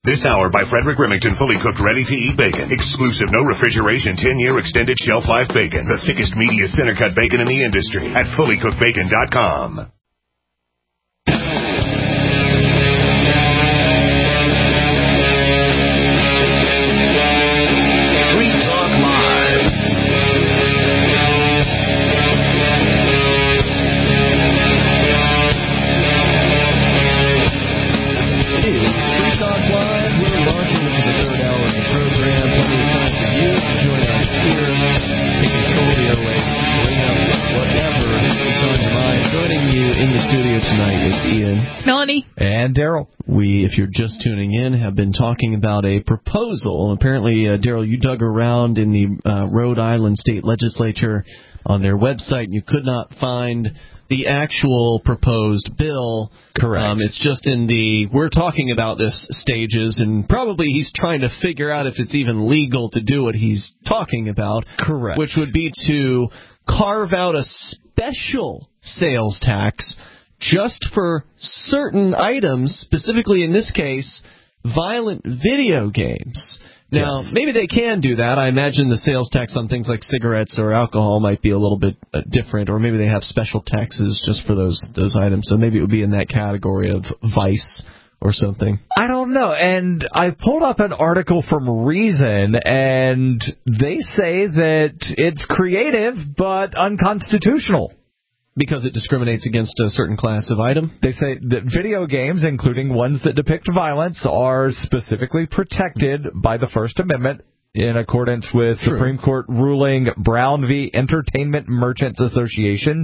This hour by Frederick Remington, fully cooked, ready-to-eat bacon. Exclusive, no refrigeration, 10-year extended shelf life bacon. The thickest, meatiest center-cut bacon in the industry at fullycookedbacon.com. Melanie. And Daryl. We, if you're just tuning in, have been talking about a proposal. Apparently, Daryl, you dug around in the Rhode Island State Legislature on their website, and you could not find the actual proposed bill. Correct. It's just in the we're talking about this stages, and probably he's trying to figure out if it's even legal to do what he's talking about. Correct. Which would be to carve out a special sales tax just for certain items, specifically in this case, violent video games. Now, maybe they can do that. I imagine the sales tax on things like cigarettes or alcohol might be a little bit different, or maybe they have special taxes just for those items. So maybe it would be in that category of vice or something. I don't know. And I pulled up an article from Reason, and they say that it's creative but unconstitutional. Because it discriminates against a certain class of item? They say that video games, including ones that depict violence, are specifically protected by the First Amendment in accordance with Supreme Court ruling Brown v. Entertainment Merchants Association,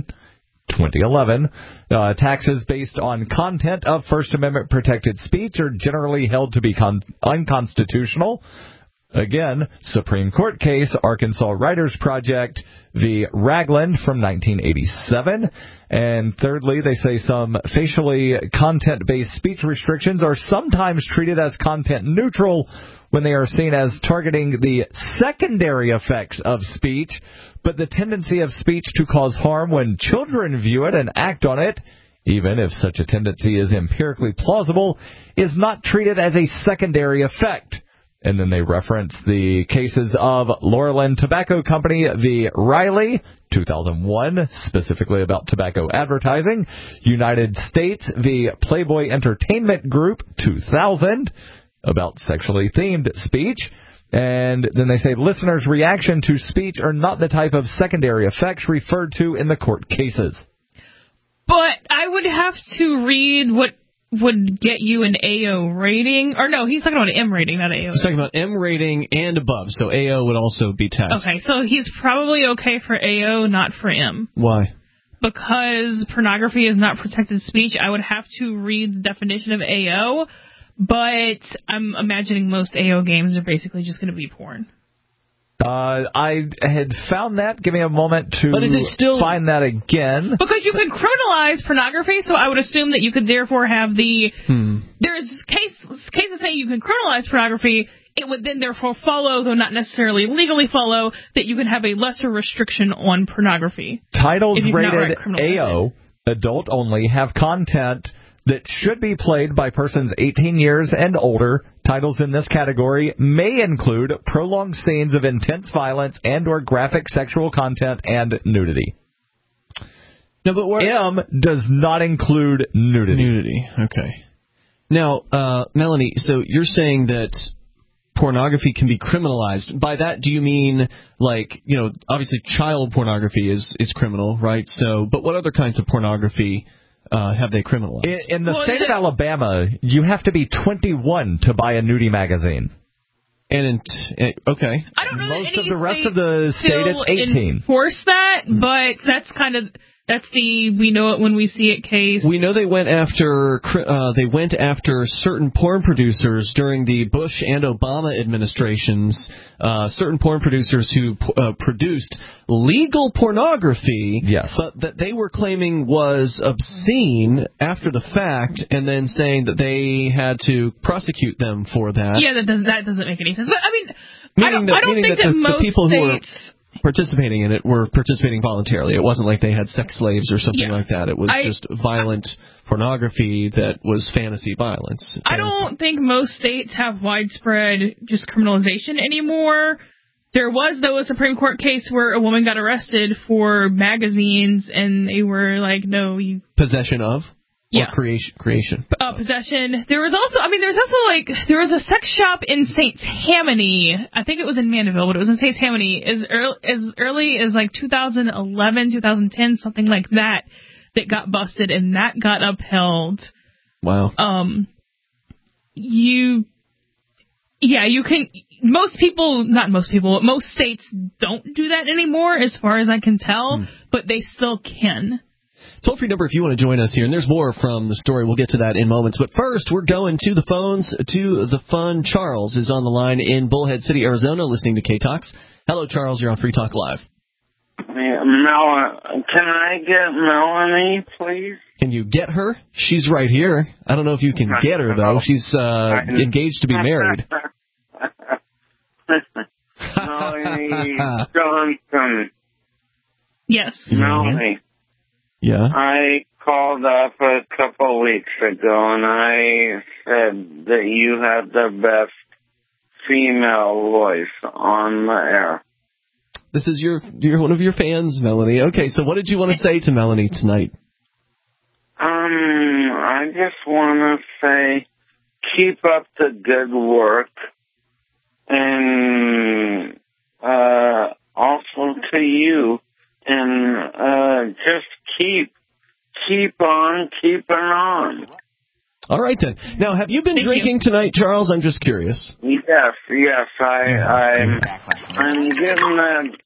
2011. Taxes based on content of First Amendment protected speech are generally held to be unconstitutional. Again, Supreme Court case, Arkansas Writers Project v. Ragland from 1987. And thirdly, they say some facially content-based speech restrictions are sometimes treated as content neutral when they are seen as targeting the secondary effects of speech, but the tendency of speech to cause harm when children view it and act on it, even if such a tendency is empirically plausible, is not treated as a secondary effect. And then they reference the cases of Laurelland Tobacco Company v. Riley, 2001, specifically about tobacco advertising. United States v. Playboy Entertainment Group, 2000, about sexually themed speech. And then they say listeners' reaction to speech are not the type of secondary effects referred to in the court cases. But I would have to read what would get you an AO rating. Or no, he's talking about an M rating, not AO. He's talking about M rating and above, so AO would also be taxed. Okay, so he's probably okay for AO, not for M. Why? Because pornography is not protected speech. I would have to read the definition of AO, but I'm imagining most AO games are basically just going to be porn. I had found that. Give me a moment to find that again. Because you could criminalize pornography, so I would assume that you could therefore have the... There's cases saying you can criminalize pornography. It would then therefore follow, though not necessarily legally follow, that you can have a lesser restriction on pornography. Titles rated AO, adult only, have content that should be played by persons 18 years and older. Titles in this category may include prolonged scenes of intense violence and or graphic sexual content and nudity. No, but M does not include nudity. Okay. Now, Melanie, so you're saying that pornography can be criminalized. By that, do you mean, like, you know, obviously child pornography is criminal, right? So, but what other kinds of pornography have they criminalized? In the state of Alabama, you have to be 21 to buy a nudie magazine. And okay. I don't know most that of the rest of the state it's 18. Enforce that, but that's kind of we know it when we see it case. We know they went after certain porn producers during the Bush and Obama administrations. Certain porn producers who produced legal pornography, but that they were claiming was obscene after the fact, and then saying that they had to prosecute them for that. Yeah, that doesn't make any sense. But I mean, I don't think that most the people states participating in it were participating voluntarily. It wasn't like they had sex slaves or something like that. It was just violent pornography that was fantasy violence. I don't think most states have widespread just criminalization anymore. There was, though, a Supreme Court case where a woman got arrested for magazines, and they were like, no, you... Possession of? Or creation. Possession. There was a sex shop in St. Tammany. I think it was in Mandeville, but it was in St. Tammany as early as like 2011, 2010, something like that got busted, and that got upheld. Wow. You can... Most states don't do that anymore, as far as I can tell, but they still can. Toll-free number if you want to join us here, and there's more from the story. We'll get to that in moments. But first, we're going to the phones, to the fun. Charles is on the line in Bullhead City, Arizona, listening to K-Talks. Hello, Charles. You're on Free Talk Live. Can I get Melanie, please? Can you get her? She's right here. I don't know if you can get her, though. She's engaged to be married. Melanie Johnson. Yes. Melanie. Yeah? I called up a couple weeks ago and I said that you had the best female voice on the air. This is you're one of your fans, Melanie. Okay, so what did you want to say to Melanie tonight? I just want to say keep up the good work. And also to you, and just keep on keeping on. All right then. Now, have you been drinking tonight, Charles? I'm just curious. Yes. I'm getting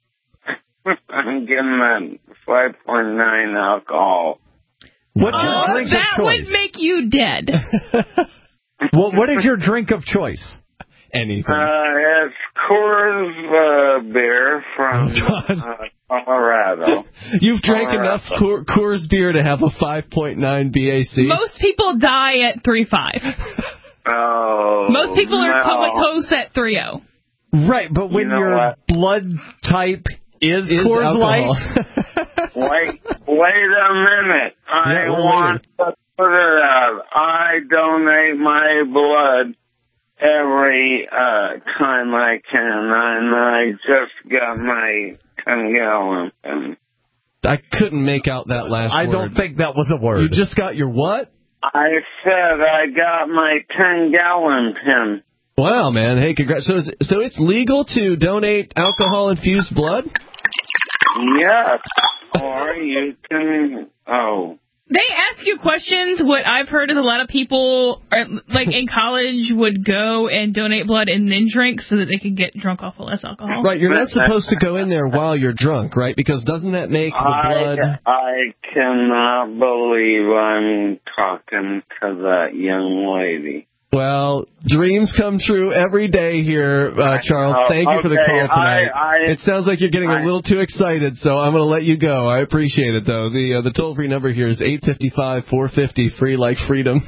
that 5.9 alcohol. What's your drink of choice? That would make you dead. What is your drink of choice? Anything. It's Coors beer from Colorado. You've drank enough Coors beer to have a 5.9 BAC. Most people die at 3.5. Oh. Most people are comatose at 3.0. Right, but when your blood type is Coors alcohol. Light. Wait a minute. I want to put it out. I donate my blood every time I can, and I just got my 10-gallon pin. I couldn't make out that last word. I don't think that was a word. You just got your what? I said I got my 10-gallon pin. Wow, man. Hey, congrats. So it's legal to donate alcohol-infused blood? Yes. Or you can... They ask you questions. What I've heard is a lot of people, like in college, would go and donate blood and then drink so that they could get drunk off of less alcohol. Right, you're not supposed to go in there while you're drunk, right? Because doesn't that make the blood... I cannot believe I'm talking to that young lady. Well, dreams come true every day here, Charles. Thank you for the call tonight. It sounds like you're getting a little too excited, so I'm going to let you go. I appreciate it, though. The toll-free number here is 855-450, free like freedom.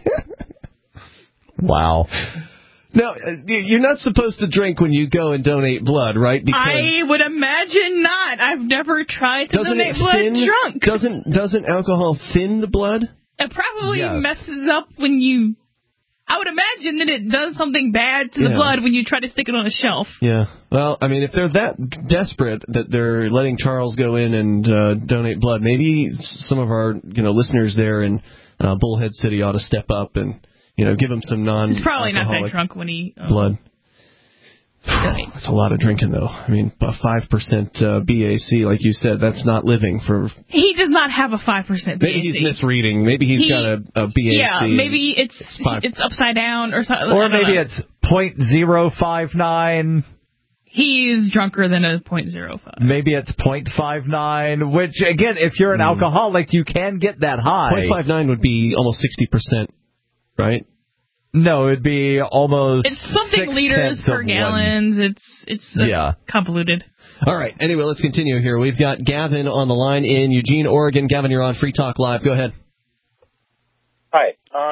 Wow. Now, you're not supposed to drink when you go and donate blood, right? Because I would imagine not. I've never tried to donate blood drunk. Doesn't alcohol thin the blood? It probably messes up when you... I would imagine that it does something bad to the blood when you try to stick it on a shelf. Yeah. Well, I mean, if they're that desperate that they're letting Charles go in and donate blood, maybe some of our listeners there in Bullhead City ought to step up and give him some non-alcoholic He's probably not that drunk when he blood. That's a lot of drinking, though. I mean, a 5% BAC, like you said, that's not living for... He does not have a 5% BAC. Maybe he's misreading. Maybe he's got a BAC. Yeah, maybe it's upside down or something. Or maybe it's 0.059. He's drunker than a 0.05. Maybe it's 0.59, which, again, if you're an alcoholic, you can get that high. 0.59 would be almost 60%, right? No, it'd be almost... It's something liters per gallons. It's convoluted. All right. Anyway, let's continue here. We've got Gavin on the line in Eugene, Oregon. Gavin, you're on Free Talk Live. Go ahead. Hi.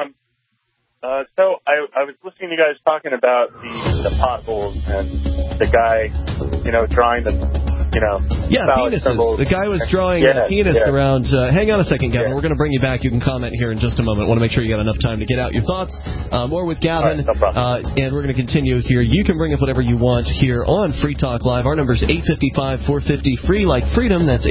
So I was listening to you guys talking about the potholes and the guy, trying to Yeah, penises. The guy was drawing a penis around. Hang on a second, Gavin. We're going to bring you back. You can comment here in just a moment. Want to make sure you got enough time to get out your thoughts. More with Gavin. Right, no problem. And we're going to continue here. You can bring up whatever you want here on Free Talk Live. Our number is 855-450 free like freedom. That's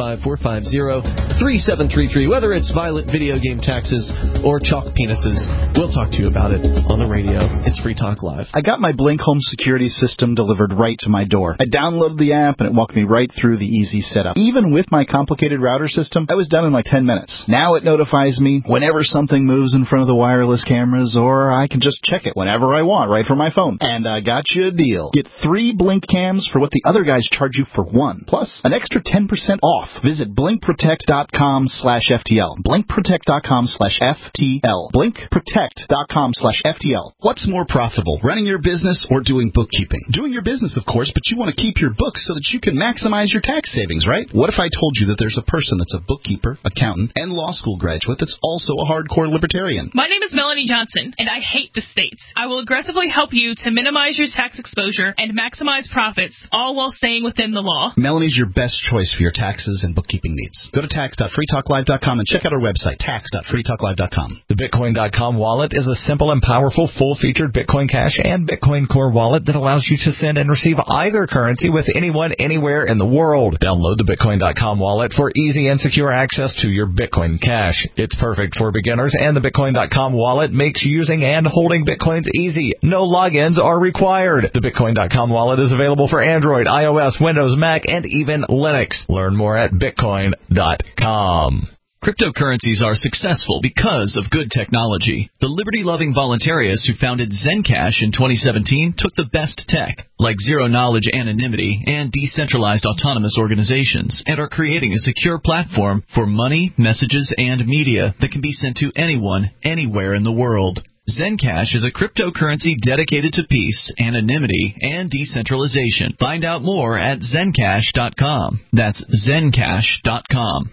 855-450-3733. Whether it's violent video game taxes or chalk penises, we'll talk to you about it on the radio. It's Free Talk Live. I got my Blink home security system delivered right to my door. I downloaded the app and it walked me right through the easy setup. Even with my complicated router system, I was done in like 10 minutes. Now it notifies me whenever something moves in front of the wireless cameras, or I can just check it whenever I want right from my phone. And I got you a deal. Get 3 Blink cams for what the other guys charge you for 1, plus an extra 10% off. Visit blinkprotect.com/FTL. blinkprotect.com/FTL. blinkprotect.com/FTL. What's more profitable, running your business or doing bookkeeping? Doing your business, of course, but you want to keep your books so that you can maximize your tax savings, right? What if I told you that there's a person that's a bookkeeper, accountant, and law school graduate that's also a hardcore libertarian? My name is Melanie Johnson, and I hate the states. I will aggressively help you to minimize your tax exposure and maximize profits, all while staying within the law. Melanie's your best choice for your taxes and bookkeeping needs. Go to tax.freetalklive.com and check out our website, tax.freetalklive.com. The Bitcoin.com wallet is a simple and powerful full-featured Bitcoin Cash and Bitcoin Core wallet that allows you to send and receive either currency with anyone, anywhere in the world. Download the Bitcoin.com wallet for easy and secure access to your Bitcoin Cash. It's perfect for beginners, and the Bitcoin.com wallet makes using and holding Bitcoins easy. No logins are required. The Bitcoin.com wallet is available for Android, iOS, Windows, Mac, and even Linux. Learn more at Bitcoin.com. Cryptocurrencies are successful because of good technology. The liberty-loving voluntarists who founded Zencash in 2017 took the best tech, like zero-knowledge anonymity and decentralized autonomous organizations, and are creating a secure platform for money, messages, and media that can be sent to anyone, anywhere in the world. Zencash is a cryptocurrency dedicated to peace, anonymity, and decentralization. Find out more at Zencash.com. That's Zencash.com.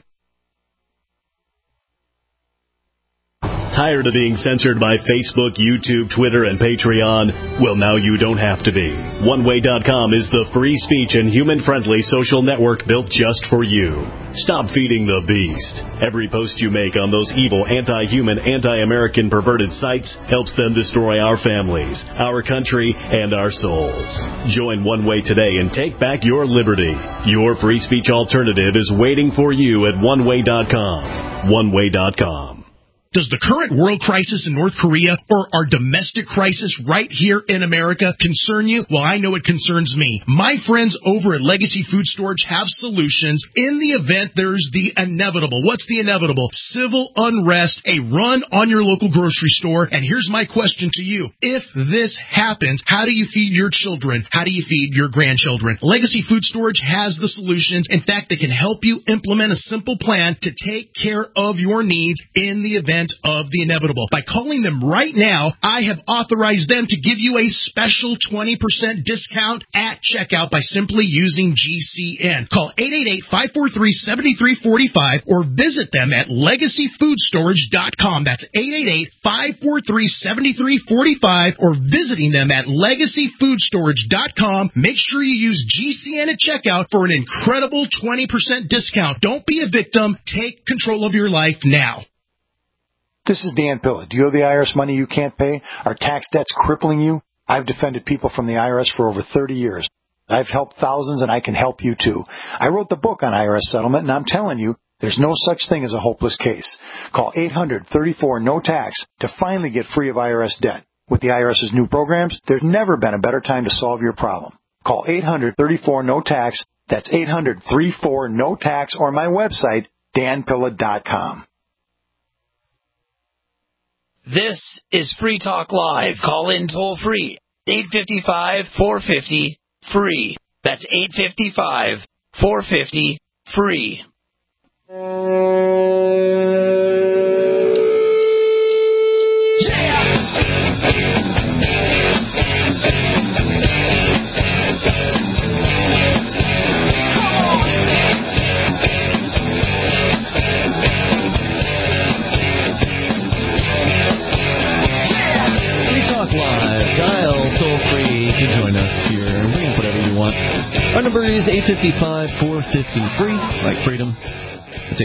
Tired of being censored by Facebook, YouTube, Twitter, and Patreon? Well, now you don't have to be. OneWay.com is the free speech and human-friendly social network built just for you. Stop feeding the beast. Every post you make on those evil, anti-human, anti-American perverted sites helps them destroy our families, our country, and our souls. Join One Way today and take back your liberty. Your free speech alternative is waiting for you at OneWay.com. OneWay.com. Does the current world crisis in North Korea or our domestic crisis right here in America concern you? Well, I know it concerns me. My friends over at Legacy Food Storage have solutions in the event there's the inevitable. What's the inevitable? Civil unrest, a run on your local grocery store. And here's my question to you. If this happens, how do you feed your children? How do you feed your grandchildren? Legacy Food Storage has the solutions. In fact, they can help you implement a simple plan to take care of your needs in the event of the inevitable. By calling them right now, I have authorized them to give you a special 20% discount at checkout by simply using GCN. Call 888-543-7345 or visit them at LegacyFoodStorage.com. That's 888-543-7345 or visiting them at LegacyFoodStorage.com. Make sure you use GCN at checkout for an incredible 20% discount. Don't be a victim. Take control of your life now. This is Dan Pilla. Do you owe the IRS money you can't pay? Are tax debts crippling you? I've defended people from the IRS for over 30 years. I've helped thousands, and I can help you too. I wrote the book on IRS settlement, and I'm telling you, there's no such thing as a hopeless case. Call 800-34-NO-TAX to finally get free of IRS debt. With the IRS's new programs, there's never been a better time to solve your problem. Call 800-34-NO-TAX. That's 800-34-NO-TAX, or my website, danpilla.com. This is Free Talk Live. Call in toll free. 855-450-FREE. That's 855-450-FREE. want. Our number is 855-450-FREE, like freedom. It's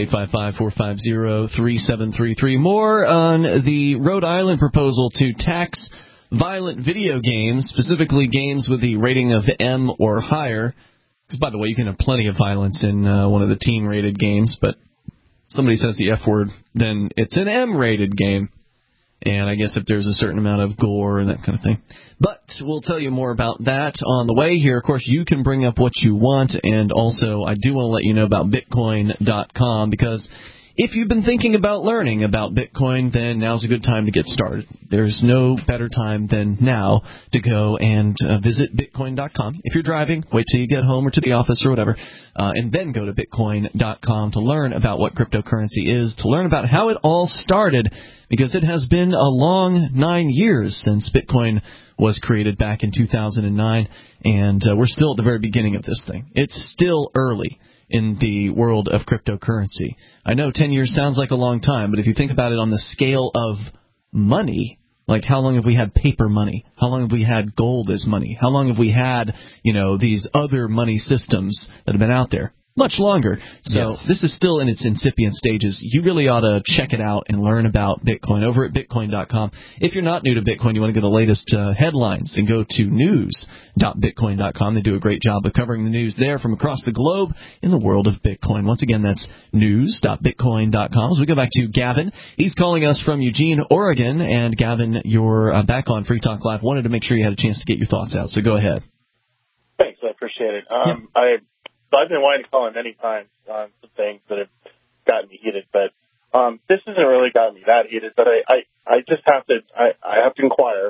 855-450-3733. More on the Rhode Island proposal to tax violent video games, specifically games with the rating of M or higher. Because, by the way, you can have plenty of violence in one of the teen-rated games, but somebody says the F word, then it's an M-rated game. And I guess if there's a certain amount of gore and that kind of thing. But we'll tell you more about that on the way here. Of course, you can bring up what you want. And also, I do want to let you know about Bitcoin.com, because if you've been thinking about learning about Bitcoin, then now's a good time to get started. There's no better time than now to go and visit Bitcoin.com. If you're driving, wait till you get home or to the office or whatever, and then go to Bitcoin.com to learn about what cryptocurrency is, to learn about how it all started, because it has been a long 9 years since Bitcoin was created back in 2009, and we're still at the very beginning of this thing. It's still early in the world of cryptocurrency. I know 10 years sounds like a long time, but if you think about it on the scale of money, like how long have we had paper money? How long have we had gold as money? How long have we had, these other money systems that have been out there? Much longer. So This is still in its incipient stages. You really ought to check it out and learn about Bitcoin over at Bitcoin.com. If you're not new to Bitcoin, you want to get the latest headlines, and go to news.bitcoin.com. They do a great job of covering the news there from across the globe in the world of Bitcoin. Once again, that's news.bitcoin.com. As we go back to Gavin, he's calling us from Eugene, Oregon. And Gavin, you're back on Free Talk Live. Wanted to make sure you had a chance to get your thoughts out, so go ahead. Thanks, I appreciate it. I've been wanting to call in many times on some things that have gotten me heated, but this hasn't really gotten me that heated. But I just have to inquire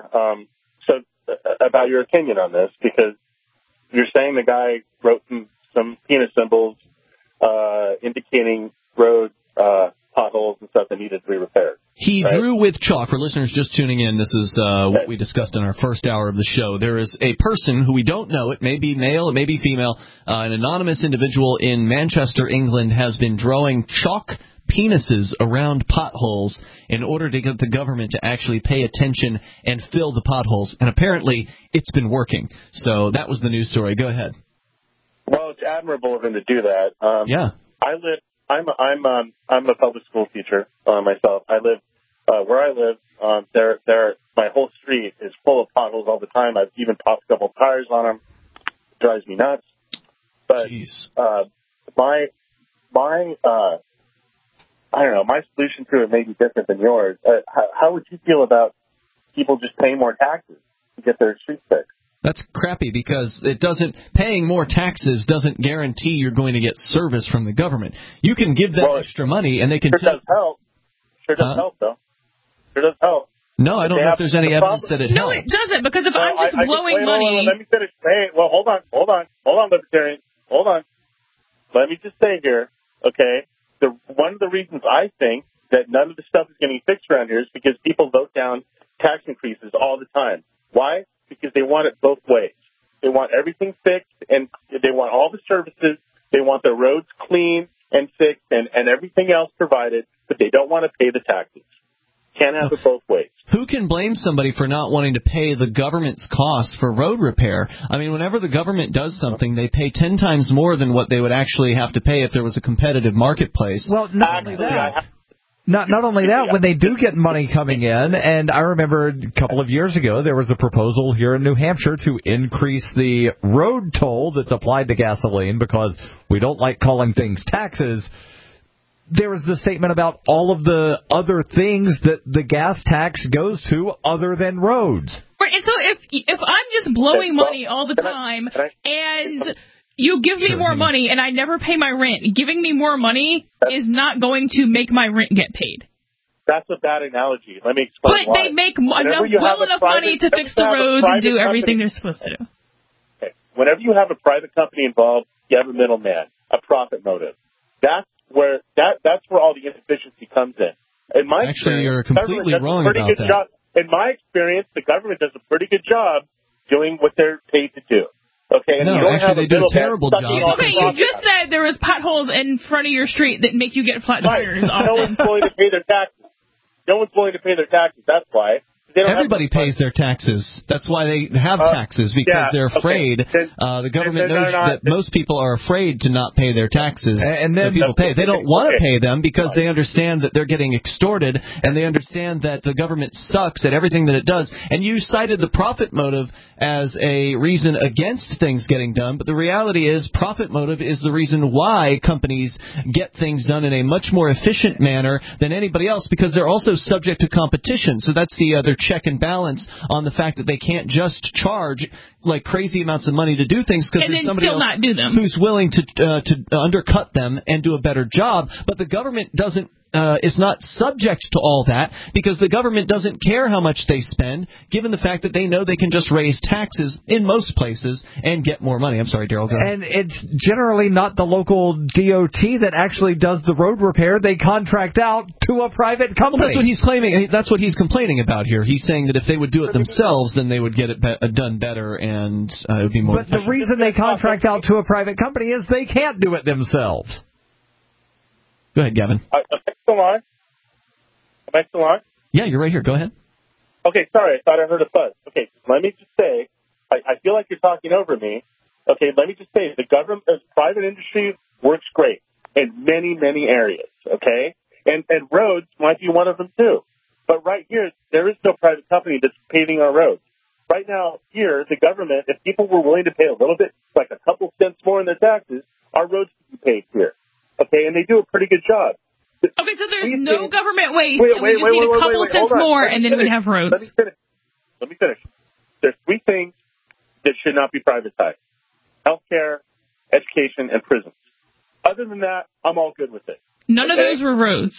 about your opinion on this, because you're saying the guy wrote some penis symbols indicating road potholes and stuff that needed to be repaired. He drew with chalk. For listeners just tuning in, this is what we discussed in our first hour of the show. There is a person who we don't know. It may be male, it may be female. An anonymous individual in Manchester, England, has been drawing chalk penises around potholes in order to get the government to actually pay attention and fill the potholes. And apparently, it's been working. So that was the news story. Go ahead. Well, it's admirable of him to do that. I'm a public school teacher myself. I live where I live. My whole street is full of potholes all the time. I've even popped a couple tires on them. It drives me nuts. But I don't know. My solution to it may be different than yours. How would you feel about people just paying more taxes to get their streets fixed? That's crappy, because paying more taxes doesn't guarantee you're going to get service from the government. You can give them extra money, and they can. Sure does help. Sure does help, though. Sure does help. No, I don't know if there's any evidence that it helps. No, it doesn't, because if I'm just blowing money. Let me finish. Hey, well, hold on, Libertarian. Hold on. Let me just say here, okay. One of the reasons I think that none of the stuff is getting fixed around here is because people vote down tax increases all the time. Why? Because they want it both ways. They want everything fixed, and they want all the services. They want their roads clean and fixed and everything else provided, but they don't want to pay the taxes. Can't have it both ways. Who can blame somebody for not wanting to pay the government's costs for road repair? I mean, whenever the government does something, they pay 10 times more than what they would actually have to pay if there was a competitive marketplace. Well, not only that. Not only that, when they do get money coming in, and I remember a couple of years ago there was a proposal here in New Hampshire to increase the road toll that's applied to gasoline because we don't like calling things taxes. There was the statement about all of the other things that the gas tax goes to other than roads. Right, and so if I'm just blowing money all the time and you give me more money and I never pay my rent, giving me more money is not going to make my rent get paid. That's a bad analogy. Let me explain why. But they make enough money to fix the roads and do everything they're supposed to do. Okay. Whenever you have a private company involved, you have a middleman, a profit motive. That's where all the inefficiency comes in. In my Actually, you're completely wrong about that. Job. In my experience, the government does a pretty good job doing what they're paid to do. Okay, and no, you don't actually, they do a terrible job. Okay, you just said there was potholes in front of your street that make you get flat tires. No one's willing to pay their taxes. No one's willing to pay their taxes. That's why. Everybody pays their taxes. That's why they have taxes, because they're afraid. The government knows that most people are afraid to not pay their taxes, and then so people pay. They don't want to pay them because they understand that they're getting extorted, and they understand that the government sucks at everything that it does. And you cited the profit motive as a reason against things getting done, but the reality is profit motive is the reason why companies get things done in a much more efficient manner than anybody else, because they're also subject to competition. So that's the other check and balance on the fact that they can't just charge like crazy amounts of money to do things because there's somebody else not do them. who's willing to undercut them and do a better job. But the government doesn't is not subject to all that, because the government doesn't care how much they spend, given the fact that they know they can just raise taxes in most places and get more money. I'm sorry, Daryl, go ahead. And it's generally not the local DOT that actually does the road repair. They contract out to a private company. Well, that's what he's claiming. That's what he's complaining about here. He's saying that if they would do it themselves, then they would get it done better, and it would be more efficient. The reason they contract out to a private company is they can't do it themselves. Go ahead, Gavin. Am I still on? Am I still on? Yeah, you're right here. Go ahead. Okay, sorry. I thought I heard a buzz. Okay, let me just say, I feel like you're talking over me. Okay, let me just say, the private industry works great in many, many areas, okay? And roads might be one of them, too. But right here, there is no private company that's paving our roads. Right now, here, the government, if people were willing to pay a little bit, like a couple cents more in their taxes, our roads could be paved here. Okay, and they do a pretty good job. Okay, so there's no government waste, and we just need a couple cents more, and then we'd have roads. Let me finish. There's three things that should not be privatized: healthcare, education, and prisons. Other than that, I'm all good with it. None of those were roads.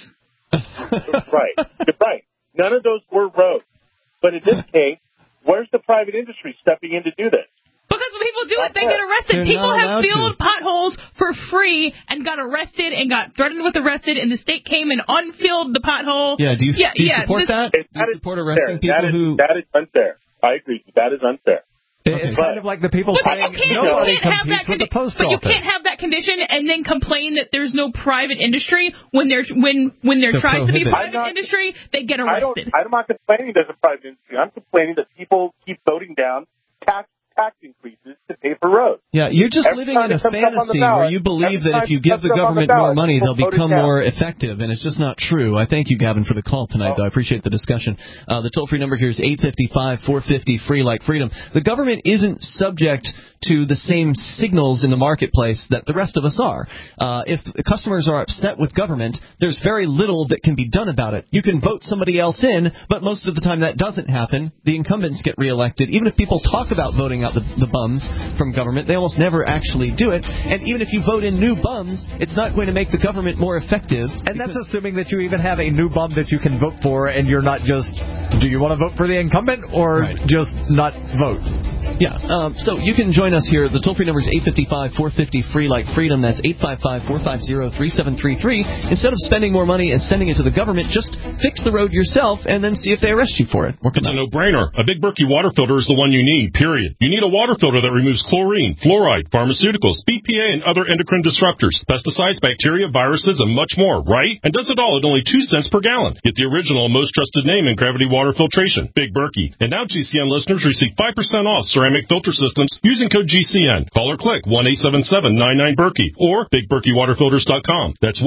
Right. You're right. None of those were roads. But in this case, where's the private industry stepping in to do this? Because when people do it, they get arrested. People have filled potholes for free and got arrested and got threatened with arrested, and the state came and unfilled the pothole. Yeah, do you support that? Do you support arresting people who... That is unfair. I agree. That is unfair. It's kind of like the people saying nobody competes with the post office. But you can't have that condition and then complain that there's no private industry when there tries to be private industry, they get arrested. I'm not complaining there's a private industry. I'm complaining that people keep voting down tax increases to pay for roads. Yeah, you're just living in a fantasy where you believe that if you give the government more money, they'll become more effective, and it's just not true. I thank you, Gavin, for the call tonight, though. I appreciate the discussion. The toll-free number here is 855-450-FREE, like freedom. The government isn't subject to the same signals in the marketplace that the rest of us are. If the customers are upset with government, there's very little that can be done about it. You can vote somebody else in, but most of the time that doesn't happen. The incumbents get reelected. Even if people talk about voting out the bums from government, they almost never actually do it. And even if you vote in new bums, it's not going to make the government more effective. And that's assuming that you even have a new bum that you can vote for, and you're not just, do you want to vote for the incumbent or just not vote? Yeah, so you can join us here. The toll-free number is 855-450-FREE, like freedom. That's 855-450-3733. Instead of spending more money and sending it to the government, just fix the road yourself and then see if they arrest you for it. It's a no-brainer. A Big Berkey water filter is the one you need, period. You need a water filter that removes chlorine, fluoride, pharmaceuticals, BPA, and other endocrine disruptors, pesticides, bacteria, viruses, and much more, right? And does it all at only 2 cents per gallon. Get the original, most trusted name in gravity water filtration, Big Berkey. And now GCN listeners receive 5% off ceramic filter systems using code GCN. Call or click 1-877-99-BERKEY or BigBerkeyWaterFilters.com. That's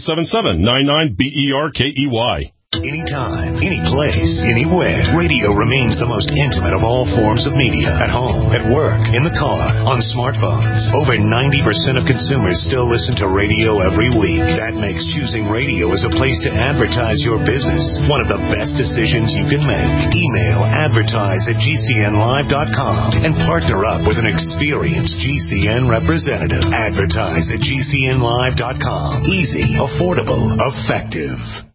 1-877-99-BERKEY. Anytime, any place, anywhere. Radio remains the most intimate of all forms of media. At home, at work, in the car, on smartphones. Over 90% of consumers still listen to radio every week. That makes choosing radio as a place to advertise your business one of the best decisions you can make. Email advertise@gcnlive.com and partner up with an experienced GCN representative. Advertise@gcnlive.com. Easy, affordable, effective.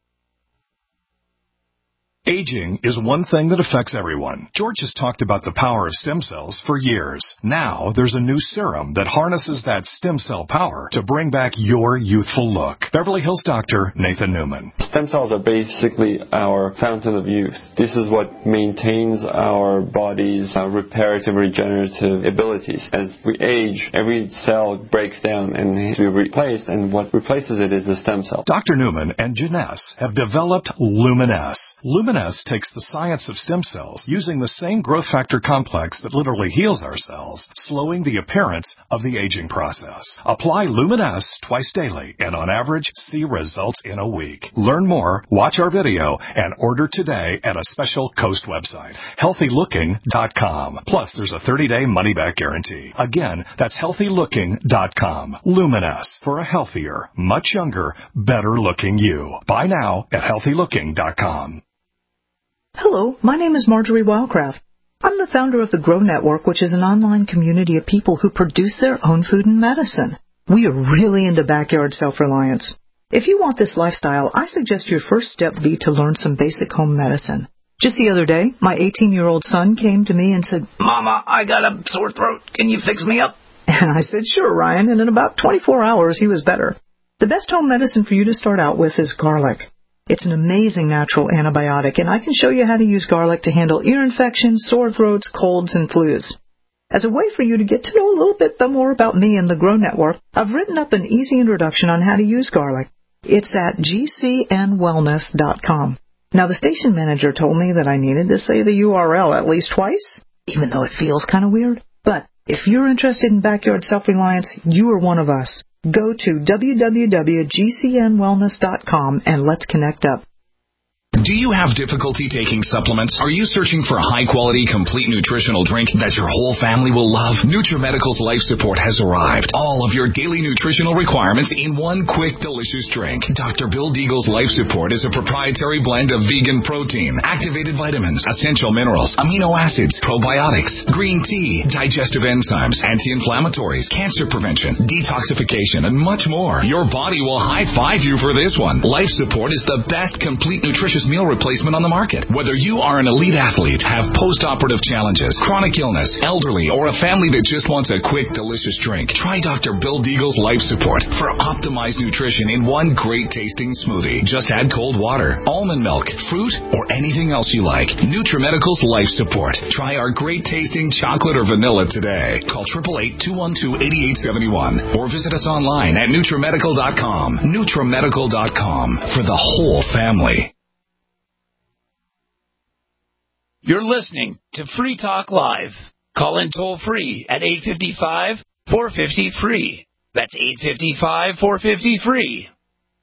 Aging is one thing that affects everyone. George has talked about the power of stem cells for years. Now, there's a new serum that harnesses that stem cell power to bring back your youthful look. Beverly Hills doctor Nathan Newman. Stem cells are basically our fountain of youth. This is what maintains our body's reparative, regenerative abilities. As we age, every cell breaks down and needs to be replaced, and what replaces it is the stem cell. Dr. Newman and Janess have developed Luminesce. Luminesce Luminesce takes the science of stem cells using the same growth factor complex that literally heals our cells, slowing the appearance of the aging process. Apply Luminesce twice daily and on average see results in a week. Learn more, watch our video, and order today at a special Coast website, healthylooking.com. Plus, there's a 30-day money-back guarantee. Again, that's healthylooking.com. Luminesce, for a healthier, much younger, better-looking you. Buy now at healthylooking.com. Hello, my name is Marjorie Wildcraft. I'm the founder of the Grow Network, which is an online community of people who produce their own food and medicine. We are really into backyard self-reliance. If you want this lifestyle, I suggest your first step be to learn some basic home medicine. Just the other day, my 18-year-old son came to me and said, "Mama, I got a sore throat. Can you fix me up?" And I said, "Sure, Ryan," and in about 24 hours, he was better. The best home medicine for you to start out with is garlic. It's an amazing natural antibiotic, and I can show you how to use garlic to handle ear infections, sore throats, colds, and flus. As a way for you to get to know a little bit more about me and the Grow Network, I've written up an easy introduction on how to use garlic. It's at gcnwellness.com. Now, the station manager told me that I needed to say the URL at least twice, even though it feels kind of weird. But if you're interested in backyard self-reliance, you are one of us. Go to www.gcnwellness.com and let's connect up. Do you have difficulty taking supplements? Are you searching for a high-quality, complete nutritional drink that your whole family will love? NutriMedical's Life Support has arrived. All of your daily nutritional requirements in one quick, delicious drink. Dr. Bill Deagle's Life Support is a proprietary blend of vegan protein, activated vitamins, essential minerals, amino acids, probiotics, green tea, digestive enzymes, anti-inflammatories, cancer prevention, detoxification, and much more. Your body will high-five you for this one. Life Support is the best complete nutritious meal replacement on the market. Whether you are an elite athlete, have post-operative challenges, chronic illness, elderly, or a family that just wants a quick, delicious drink, try Dr. Bill Deagle's Life Support for optimized nutrition in one great-tasting smoothie. Just add cold water, almond milk, fruit, or anything else you like. NutriMedical's Life Support. Try our great-tasting chocolate or vanilla today. Call 888-212-8871 or visit us online at NutriMedical.com. NutriMedical.com for the whole family. You're listening to Free Talk Live. Call in toll free at 855-450-FREE. That's 855-450-FREE.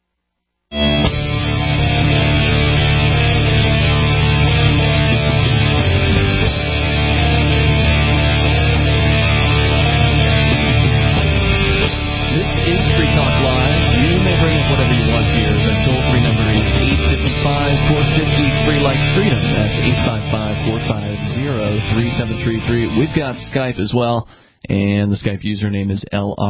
This is Free Talk Live. You may bring up whatever you want here. The toll-free number is 855-450-FREE like freedom. That's 855-450-3733. We've got Skype as well, and the Skype username is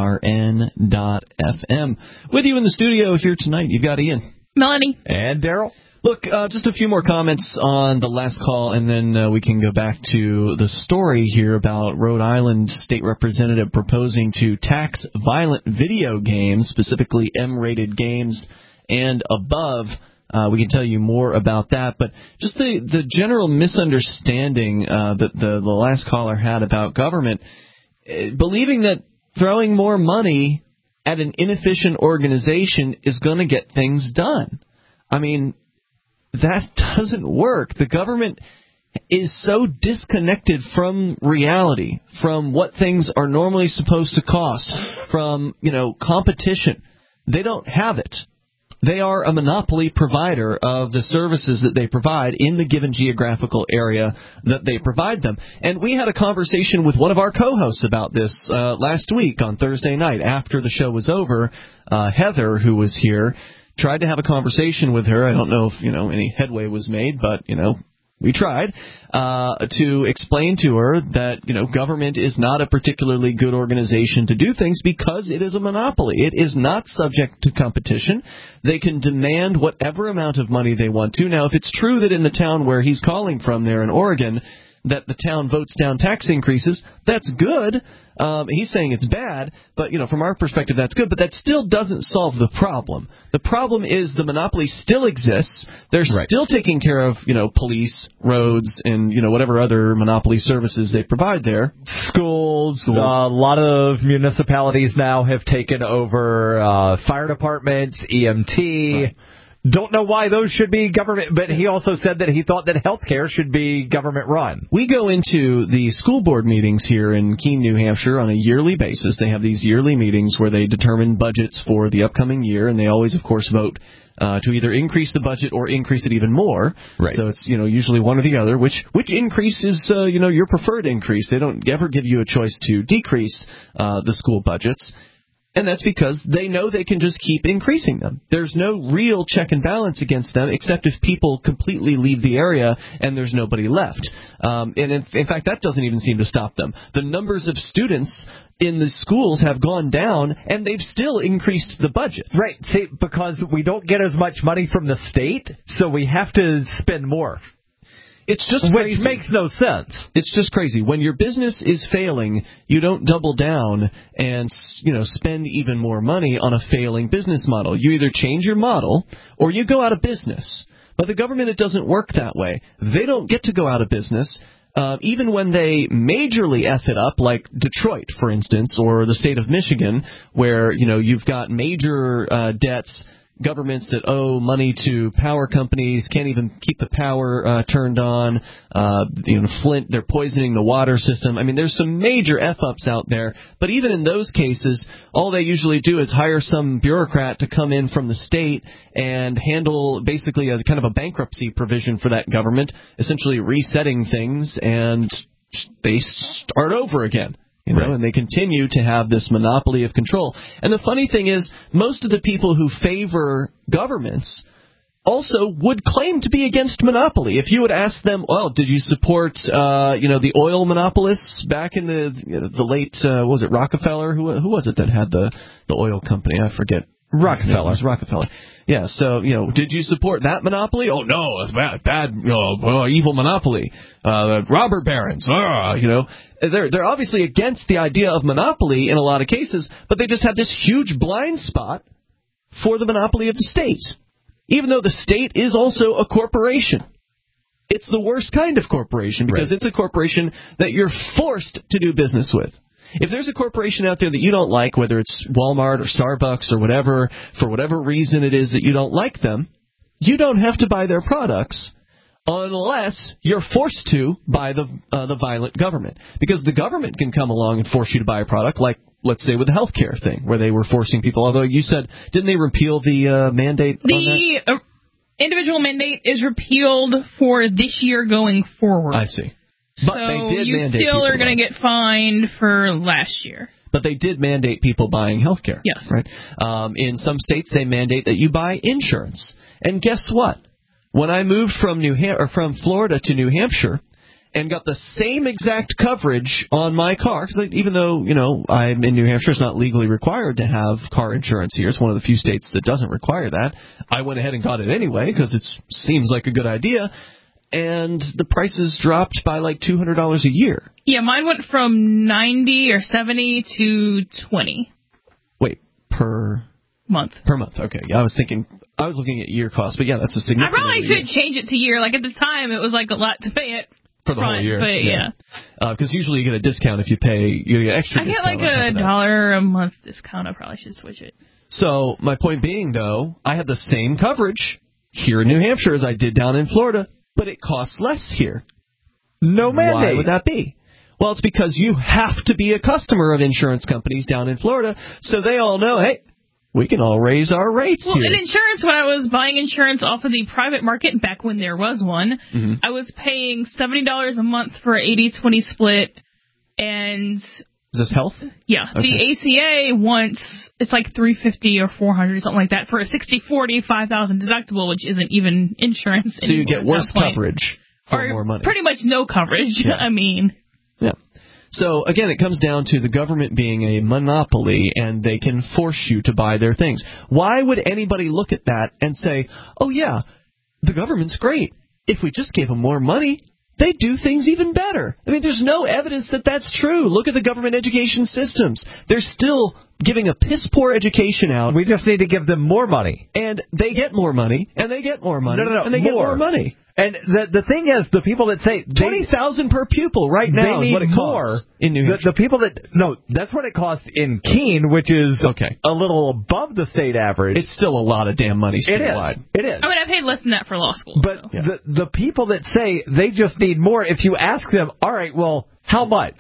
LRN.FM. With you in the studio here tonight, you've got Ian. Melanie. And Daryl. Look, just a few more comments on the last call, and then we can go back to the story here about Rhode Island State Representative proposing to tax violent video games, specifically M-rated games and above. We can tell you more about that, but just the general misunderstanding that the last caller had about government, believing that throwing more money at an inefficient organization is going to get things done. I mean, that doesn't work. The government is so disconnected from reality, from what things are normally supposed to cost, from, competition. They don't have it. They are a monopoly provider of the services that they provide in the given geographical area that they provide them. And we had a conversation with one of our co-hosts about this last week on Thursday night after the show was over. Heather, who was here, tried to have a conversation with her. I don't know if, any headway was made, but, we tried to explain to her that, government is not a particularly good organization to do things because it is a monopoly. It is not subject to competition. They can demand whatever amount of money they want to. Now, if it's true that in the town where he's calling from there in Oregon, that the town votes down tax increases, that's good. He's saying it's bad, but, from our perspective, that's good. But that still doesn't solve the problem. The problem is the monopoly still exists. They're still taking care of, police, roads, and, whatever other monopoly services they provide there. Schools. A lot of municipalities now have taken over fire departments, EMT. Right. Don't know why those should be government, but he also said that he thought that healthcare should be government run. We go into the school board meetings here in Keene, New Hampshire on a yearly basis. They have these yearly meetings where they determine budgets for the upcoming year, and they always, of course, vote to either increase the budget or increase it even more. Right. So it's, usually one or the other. Which increase is, your preferred increase. They don't ever give you a choice to decrease the school budgets. And that's because they know they can just keep increasing them. There's no real check and balance against them, except if people completely leave the area and there's nobody left. And in fact, that doesn't even seem to stop them. The numbers of students in the schools have gone down, and they've still increased the budget. Right. See, because we don't get as much money from the state, so we have to spend more. It's just crazy. Which makes no sense. It's just crazy. When your business is failing, you don't double down and, spend even more money on a failing business model. You either change your model or you go out of business. But the government, it doesn't work that way. They don't get to go out of business. Even when they majorly F it up, like Detroit, for instance, or the state of Michigan, where, you've got major debts, governments that owe money to power companies, can't even keep the power turned on. Flint, they're poisoning the water system. I mean, there's some major F-ups out there. But even in those cases, all they usually do is hire some bureaucrat to come in from the state and handle basically a kind of a bankruptcy provision for that government, essentially resetting things, and they start over again. And they continue to have this monopoly of control. And the funny thing is, most of the people who favor governments also would claim to be against monopoly. If you would ask them, well, did you support, the oil monopolists back in the late, was it Rockefeller? Who was it that had the oil company? I forget. Rockefeller. It was Rockefeller. Yeah, so, did you support that monopoly? Oh, no, it's bad, evil monopoly. Robber barons, They're obviously against the idea of monopoly in a lot of cases, but they just have this huge blind spot for the monopoly of the state. Even though the state is also a corporation. It's the worst kind of corporation because it's a corporation that you're forced to do business with. If there's a corporation out there that you don't like, whether it's Walmart or Starbucks or whatever, for whatever reason it is that you don't like them, you don't have to buy their products unless you're forced to by the violent government. Because the government can come along and force you to buy a product, like, let's say, with the healthcare thing, where they were forcing people. Although you said, didn't they repeal the mandate on that? The individual mandate is repealed for this year going forward. I see. But so they did you mandate still are going to get fined for last year. But they did mandate people buying health care. Yes. Right? In some states, they mandate that you buy insurance. And guess what? When I moved from Florida to New Hampshire and got the same exact coverage on my car, because even though, I'm in New Hampshire, it's not legally required to have car insurance here. It's one of the few states that doesn't require that. I went ahead and got it anyway because it seems like a good idea. And the prices dropped by like $200 a year. Yeah, mine went from 90 or 70 to 20. Wait, per month? Per month, okay. Yeah, I was looking at year cost, but yeah, that's a significant. I probably should change it to year. Like at the time, it was like a lot to pay it. For the whole year. But yeah. Because usually you get a discount if you get extra I discount. get like $1 a month discount. I probably should switch it. So my point being, though, I have the same coverage here in New Hampshire as I did down in Florida. But it costs less here. No mandate. Why would that be? Well, it's because you have to be a customer of insurance companies down in Florida, so they all know, hey, we can all raise our rates here. In insurance, when I was buying insurance off of the private market, back when there was one, I was paying $70 a month for an 80-20 split, and... Is this health? Yeah. Okay. The ACA wants, it's like $350 or $400, something like that, for a 60-40, $5,000 deductible, which isn't even insurance. So you get worse coverage for more money. Pretty much no coverage, yeah. I mean. Yeah. So, again, it comes down to the government being a monopoly, and they can force you to buy their things. Why would anybody look at that and say, oh, yeah, the government's great. If we just gave them more money, they do things even better. I mean, there's no evidence that that's true. Look at the government education systems. They're still giving a piss-poor education out. We just need to give them more money. And they get more money, and they get more money, and they get more money. And the thing is, the people that say $20,000 per pupil right now is what it costs in New Hampshire. The people that's what it costs in Keene, which is a little above the state average. It's still a lot of damn money statewide. It is. I mean, I paid less than that for law school. But the people that say they just need more, if you ask them, all right, well, how much?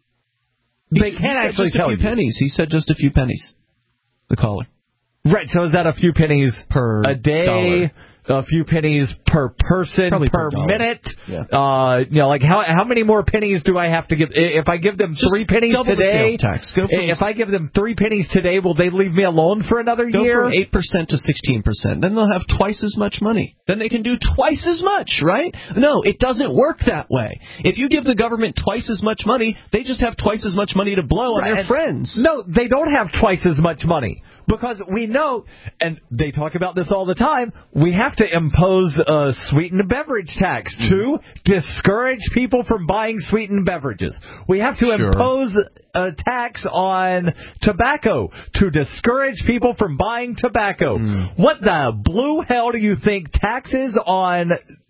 They can't actually tell you. Just a few pennies. He said just a few pennies. The caller. Right. So is that a few pennies per a day? Dollar. A few pennies per person, Probably per minute. Yeah. Like how many more pennies do I have to give? If I give them 3 pennies today, tax. If I give them 3 pennies today, will they leave me alone for another year? Go from 8% to 16%. Then they'll have twice as much money. Then they can do twice as much, right? No, it doesn't work that way. If you give the government twice as much money, they just have twice as much money to blow on their friends. No, they don't have twice as much money. Because we know, and they talk about this all the time, we have to impose a sweetened beverage tax to discourage people from buying sweetened beverages. We have to impose a tax on tobacco to discourage people from buying tobacco. What the blue hell do you think taxes on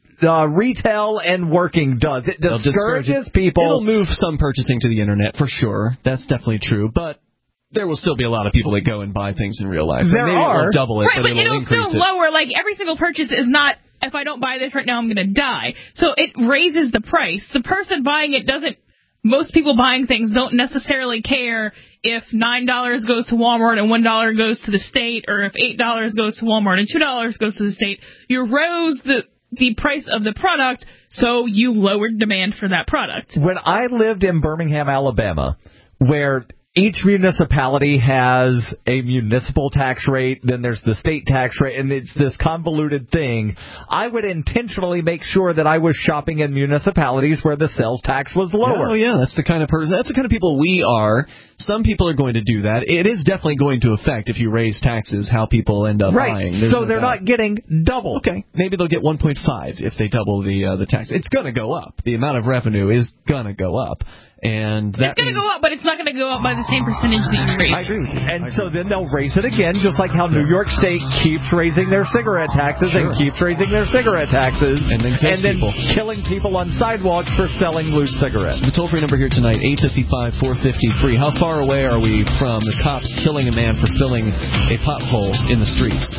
retail and working does? It discourages people. It'll move some purchasing to the internet, for sure. That's definitely true. But there will still be a lot of people that go and buy things in real life. There are. It'll double it, right, but it'll increase still lower. Like, every single purchase is not, if I don't buy this right now, I'm going to die. So it raises the price. The person buying it doesn't, most people buying things don't necessarily care if $9 goes to Walmart and $1 goes to the state, or if $8 goes to Walmart and $2 goes to the state. You rose the price of the product, so you lowered demand for that product. When I lived in Birmingham, Alabama, where each municipality has a municipal tax rate, then there's the state tax rate, and it's this convoluted thing. I would intentionally make sure that I was shopping in municipalities where the sales tax was lower. Oh, yeah, that's the kind of person. That's the kind of people we are. Some people are going to do that. It is definitely going to affect, if you raise taxes, how people end up buying. So they're not getting double. Okay, maybe they'll get 1.5 if they double the tax. It's going to go up. The amount of revenue is going to go up. And it's going to go up, but it's not going to go up by the same percentage that you raise. I agree. And so then they'll raise it again, just like how New York State keeps raising their cigarette taxes and keeps raising their cigarette taxes, and then killing people on sidewalks for selling loose cigarettes. The toll-free number here tonight, 855-450-FREE. How far away are we from the cops killing a man for filling a pothole in the streets?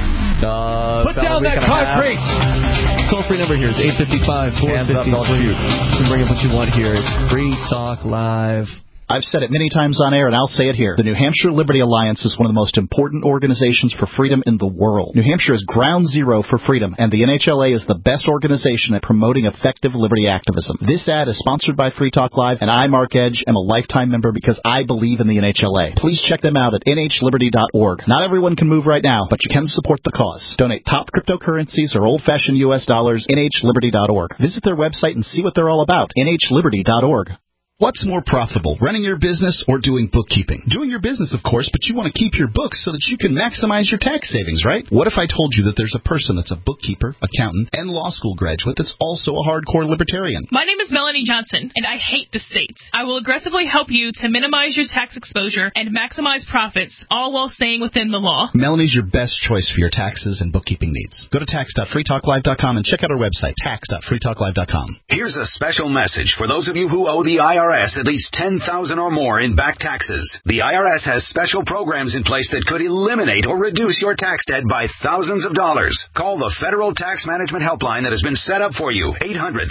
Put down that concrete! Toll-free number here is 855-450-FREE. You can bring up what you want here. It's Free Talk Live. I've said it many times on air, and I'll say it here. The New Hampshire Liberty Alliance is one of the most important organizations for freedom in the world. New Hampshire is ground zero for freedom, and the NHLA is the best organization at promoting effective liberty activism. This ad is sponsored by Free Talk Live, and I, Mark Edge, am a lifetime member because I believe in the NHLA. Please check them out at nhliberty.org. Not everyone can move right now, but you can support the cause. Donate top cryptocurrencies or old-fashioned U.S. dollars, nhliberty.org. Visit their website and see what they're all about, nhliberty.org. What's more profitable, running your business or doing bookkeeping? Doing your business, of course, but you want to keep your books so that you can maximize your tax savings, right? What if I told you that there's a person that's a bookkeeper, accountant, and law school graduate that's also a hardcore libertarian? My name is Melanie Johnson, and I hate the states. I will aggressively help you to minimize your tax exposure and maximize profits, all while staying within the law. Melanie's your best choice for your taxes and bookkeeping needs. Go to tax.freetalklive.com and check out our website, tax.freetalklive.com. Here's a special message for those of you who owe the IRS at least $10,000 or more in back taxes. The IRS has special programs in place that could eliminate or reduce your tax debt by thousands of dollars. Call the Federal Tax Management Helpline that has been set up for you,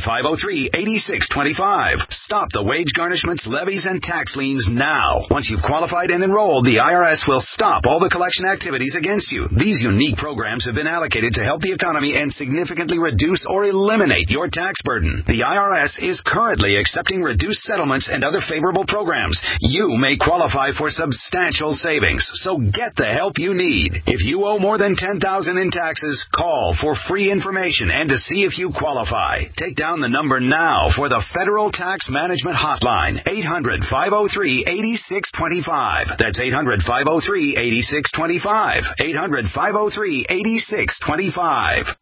800-503-8625. Stop the wage garnishments, levies, and tax liens now. Once you've qualified and enrolled, the IRS will stop all the collection activities against you. These unique programs have been allocated to help the economy and significantly reduce or eliminate your tax burden. The IRS is currently accepting reduced settlements and other favorable programs. You may qualify for substantial savings, so get the help you need. If you owe more than $10,000 in taxes, call for free information and to see if you qualify. Take down the number now for the Federal Tax Management Hotline, 800-503-8625. That's 800-503-8625. 800-503-8625.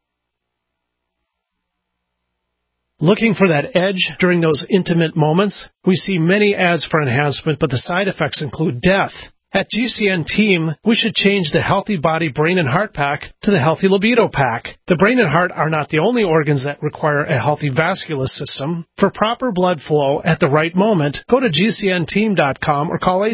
Looking for that edge during those intimate moments? We see many ads for enhancement, but the side effects include death. At GCN Team, we should change the Healthy Body, Brain, and Heart Pack to the Healthy Libido Pack. The brain and heart are not the only organs that require a healthy vascular system. For proper blood flow at the right moment, go to GCNteam.com or call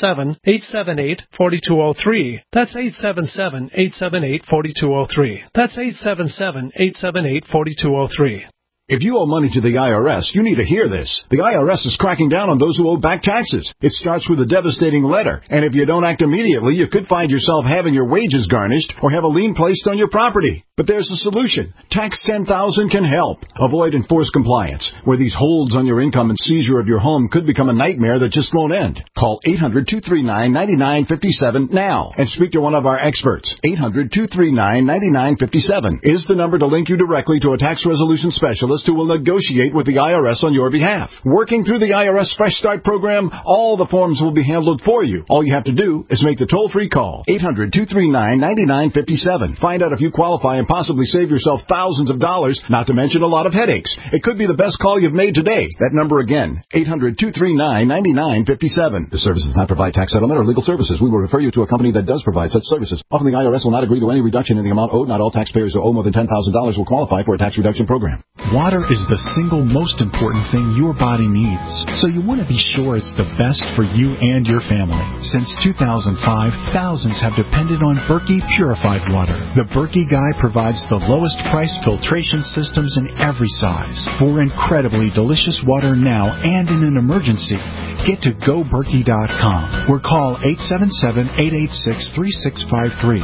877-878-4203. That's 877-878-4203. That's 877-878-4203. If you owe money to the IRS, you need to hear this. The IRS is cracking down on those who owe back taxes. It starts with a devastating letter, and if you don't act immediately, you could find yourself having your wages garnished or have a lien placed on your property. But there's a solution. Tax 10,000 can help. Avoid enforced compliance, where these holds on your income and seizure of your home could become a nightmare that just won't end. Call 800-239-9957 now and speak to one of our experts. 800-239-9957 is the number to link you directly to a tax resolution specialist who will negotiate with the IRS on your behalf. Working through the IRS Fresh Start program, all the forms will be handled for you. All you have to do is make the toll-free call. 800-239-9957. Find out if you qualify and possibly save yourself thousands of dollars, not to mention a lot of headaches. It could be the best call you've made today. That number again, 800-239-9957. This service does not provide tax settlement or legal services. We will refer you to a company that does provide such services. Often the IRS will not agree to any reduction in the amount owed. Not all taxpayers who owe more than $10,000 will qualify for a tax reduction program. Water is the single most important thing your body needs, so you want to be sure it's the best for you and your family. Since 2005, thousands have depended on Berkey purified water. The Berkey Guy provides the lowest price filtration systems in every size. For incredibly delicious water now and in an emergency, get to GoBerkey.com or call 877-886-3653.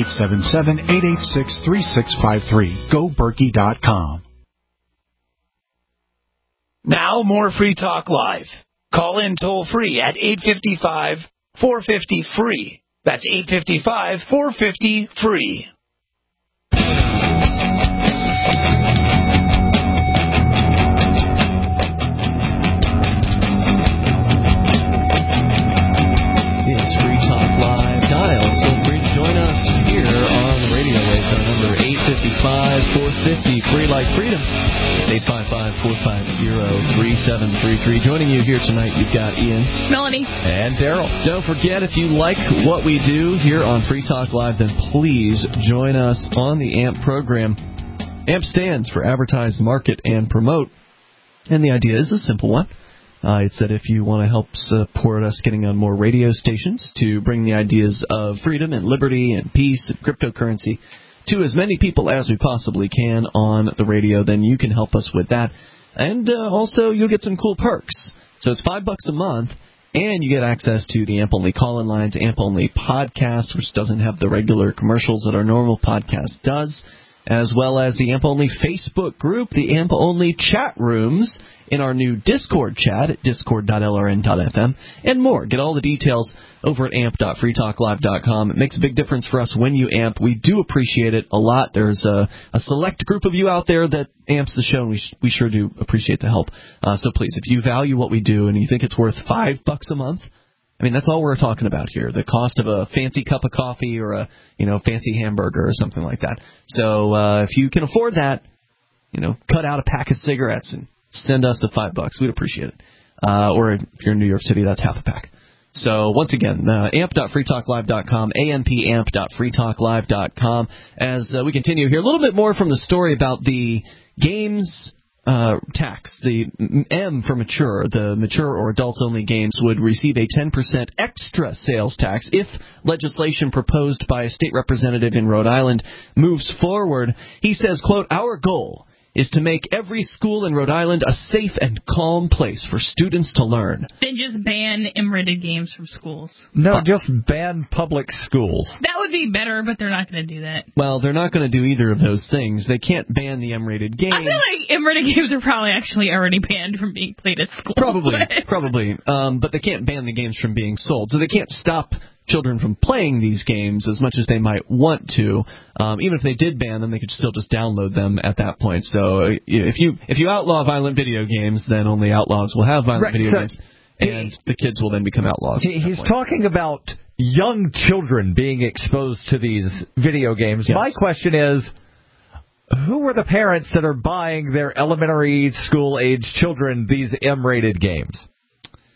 877-886-3653. GoBerkey.com. Now more Free Talk Live. Call in toll-free at 855-450-FREE. That's 855-450-FREE. It's Free Talk Live. Dial toll-free to join us here on the radio waves. Our number 855-450-FREE like freedom. It's 855-450-3733. Joining you here tonight, you've got Ian, Melanie, and Daryl. Don't forget, if you like what we do here on Free Talk Live, then please join us on the AMP program. AMP stands for Advertise, Market, and Promote. And the idea is a simple one. It's that if you want to help support us getting on more radio stations to bring the ideas of freedom and liberty and peace and cryptocurrency to as many people as we possibly can on the radio, then you can help us with that. And also, you'll get some cool perks. So it's $5 a month, and you get access to the AMP-only call-in lines, AMP-only podcast, which doesn't have the regular commercials that our normal podcast does, as well as the AMP-only Facebook group, the AMP-only chat rooms in our new Discord chat at discord.lrn.fm, and more. Get all the details over at amp.freetalklive.com. It makes a big difference for us when you amp. We do appreciate it a lot. There's a select group of you out there that amps the show, and we sure do appreciate the help. So please, if you value what we do and you think it's worth $5 a month, I mean, that's all we're talking about here, the cost of a fancy cup of coffee or a fancy hamburger or something like that. So if you can afford that, cut out a pack of cigarettes and send us the $5. We'd appreciate it. Or if you're in New York City, that's half a pack. So once again, amp.freetalklive.com, ampamp.freetalklive.com. As we continue here, a little bit more from the story about the games tax. The M for mature, the mature or adults-only games would receive a 10% extra sales tax if legislation proposed by a state representative in Rhode Island moves forward. He says, quote, "Our goal is to make every school in Rhode Island a safe and calm place for students to learn." Then just ban M-rated games from schools. No, just ban public schools. That would be better, but they're not going to do that. Well, they're not going to do either of those things. They can't ban the M-rated games. I feel like M-rated games are probably actually already banned from being played at school. Probably. But they can't ban the games from being sold. So they can't stop children from playing these games as much as they might want to. Even if they did ban them, they could still just download them at that point. So if you outlaw violent video games, then only outlaws will have violent video games, and the kids will then become outlaws. He's talking about young children being exposed to these video games. Yes. My question is, who are the parents that are buying their elementary school-age children these M-rated games?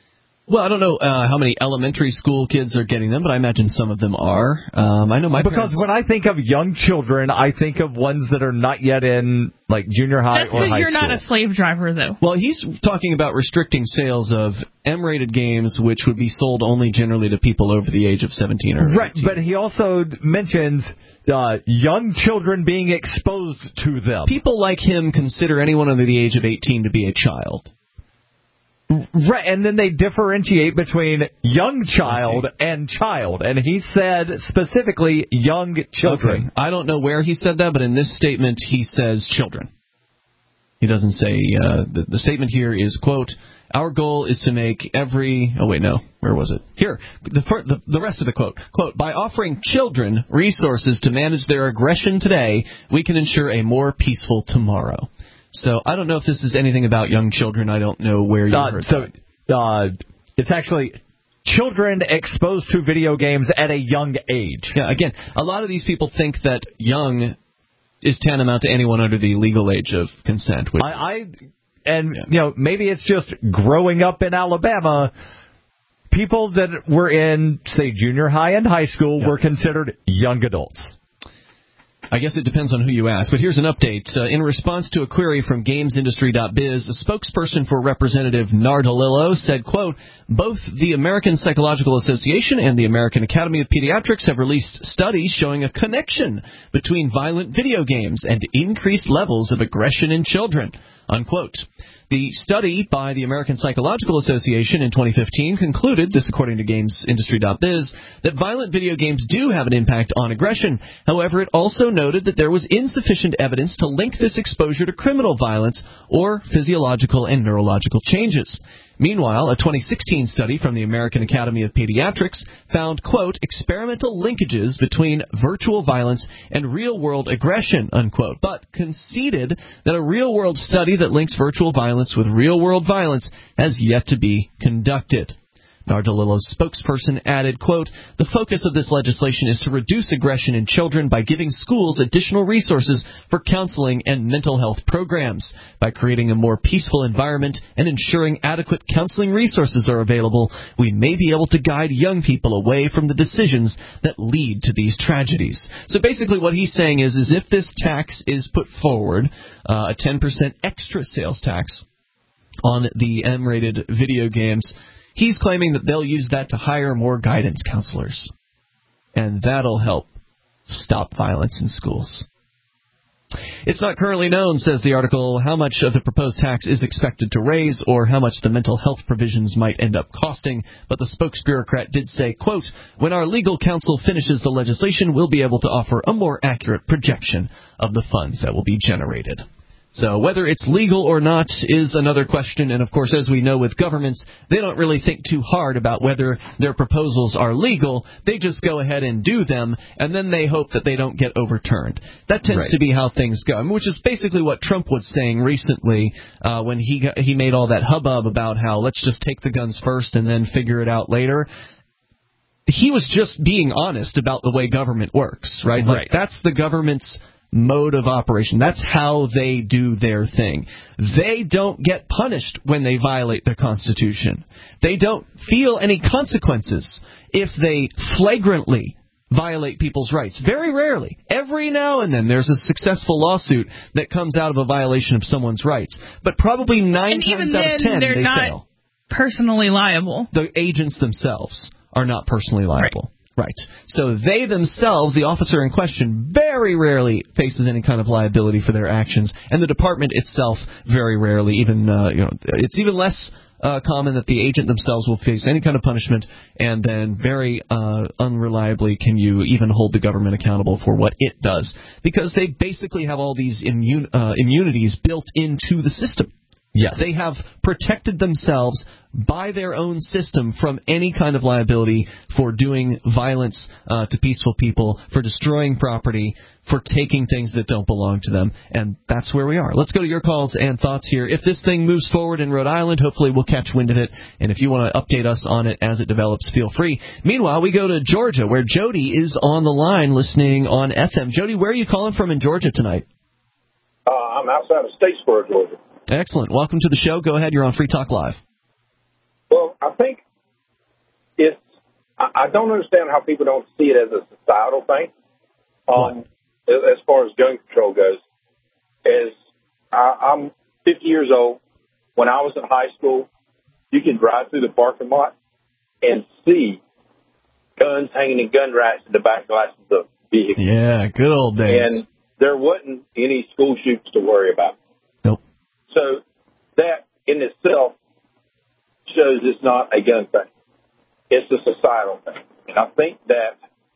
Well, I don't know how many elementary school kids are getting them, but I imagine some of them are. I know because when I think of young children, I think of ones that are not yet in like junior high or high school. That's because you're not a slave driver, though. Well, he's talking about restricting sales of M-rated games, which would be sold only generally to people over the age of 17 or 18. Right, but he also mentions young children being exposed to them. People like him consider anyone under the age of 18 to be a child. Right, and then they differentiate between young child and child, and he said specifically young children. Okay. I don't know where he said that, but in this statement he says children. He doesn't say, the statement here is, quote, our goal is to make every... Oh, wait, no. Where was it? Here. The rest of the quote. Quote, by offering children resources to manage their aggression today, we can ensure a more peaceful tomorrow. So I don't know if this is anything about young children. I don't know where you heard that. It's actually children exposed to video games at a young age. Yeah, again, a lot of these people think that young is tantamount to anyone under the legal age of consent. Maybe it's just growing up in Alabama. People that were in, say, junior high and high school were considered young adults. I guess it depends on who you ask, but here's an update. In response to a query from GamesIndustry.biz, a spokesperson for Representative Nardolillo said, quote, both the American Psychological Association and the American Academy of Pediatrics have released studies showing a connection between violent video games and increased levels of aggression in children, unquote. The study by the American Psychological Association in 2015 concluded, this according to GamesIndustry.biz, that violent video games do have an impact on aggression. However, it also noted that there was insufficient evidence to link this exposure to criminal violence or physiological and neurological changes. Meanwhile, a 2016 study from the American Academy of Pediatrics found, quote, experimental linkages between virtual violence and real-world aggression, unquote, but conceded that a real-world study that links virtual violence with real-world violence has yet to be conducted. Nardolillo's spokesperson added, quote, the focus of this legislation is to reduce aggression in children by giving schools additional resources for counseling and mental health programs. By creating a more peaceful environment and ensuring adequate counseling resources are available, we may be able to guide young people away from the decisions that lead to these tragedies. So basically what he's saying is if this tax is put forward, a 10% extra sales tax on the M-rated video games, he's claiming that they'll use that to hire more guidance counselors. And that'll help stop violence in schools. It's not currently known, says the article, how much of the proposed tax is expected to raise or how much the mental health provisions might end up costing, but the spokesbureaucrat did say, quote, when our legal counsel finishes the legislation, we'll be able to offer a more accurate projection of the funds that will be generated. So whether it's legal or not is another question, and of course, as we know with governments, they don't really think too hard about whether their proposals are legal. They just go ahead and do them, and then they hope that they don't get overturned. That tends to be how things go, which is basically what Trump was saying recently when he made all that hubbub about how let's just take the guns first and then figure it out later. He was just being honest about the way government works, right? Like, that's the government's mode of operation. That's how they do their thing. They don't get punished when they violate the Constitution. They don't feel any consequences if they flagrantly violate people's rights. Very rarely. Every now and then there's a successful lawsuit that comes out of a violation of someone's rights. But probably 9 times out of 10 they fail. Personally liable. The agents themselves are not personally liable. Right. So they themselves, the officer in question, very rarely faces any kind of liability for their actions, and the department itself very rarely even, it's even less common that the agent themselves will face any kind of punishment, and then very unreliably can you even hold the government accountable for what it does, because they basically have all these immunities built into the system. Yes. They have protected themselves by their own system from any kind of liability for doing violence to peaceful people, for destroying property, for taking things that don't belong to them. And that's where we are. Let's go to your calls and thoughts here. If this thing moves forward in Rhode Island, hopefully we'll catch wind of it. And if you want to update us on it as it develops, feel free. Meanwhile, we go to Georgia, where Jody is on the line listening on FM. Jody, where are you calling from in Georgia tonight? I'm outside of Statesboro, Georgia. Excellent. Welcome to the show. Go ahead. You're on Free Talk Live. Well, I think I don't understand how people don't see it as a societal thing. As far as gun control goes, I'm 50 years old. When I was in high school, you could drive through the parking lot and see guns hanging in gun racks in the back glasses of vehicles. Yeah, good old days. And there wasn't any school shootings to worry about. Nope. So that in itself shows it's not a gun thing. It's a societal thing. And I think that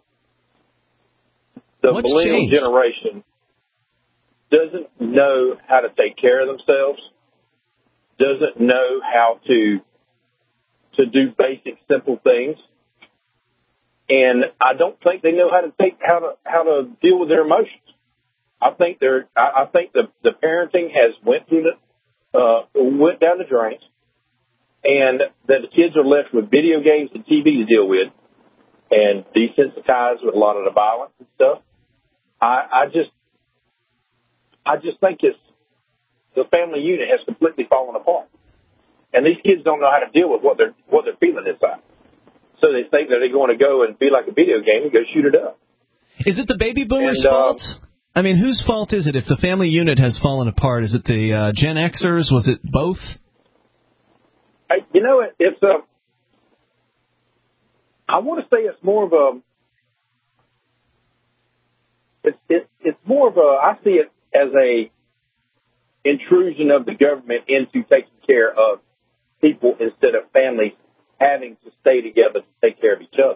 the millennial generation doesn't know how to take care of themselves, doesn't know how to do basic, simple things. And I don't think they know how to deal with their emotions. I think the parenting has went down the drains, and that the kids are left with video games and TV to deal with, and desensitized with a lot of the violence and stuff. I just think the family unit has completely fallen apart, and these kids don't know how to deal with what they're feeling inside. So they think that they're going to go and be like a video game and go shoot it up. Is it the baby boomers' fault? I mean, whose fault is it if the family unit has fallen apart? Is it the Gen Xers? Was it both? I want to say it's more of a. It's more of a. I see it as a intrusion of the government into taking care of people instead of families having to stay together to take care of each other.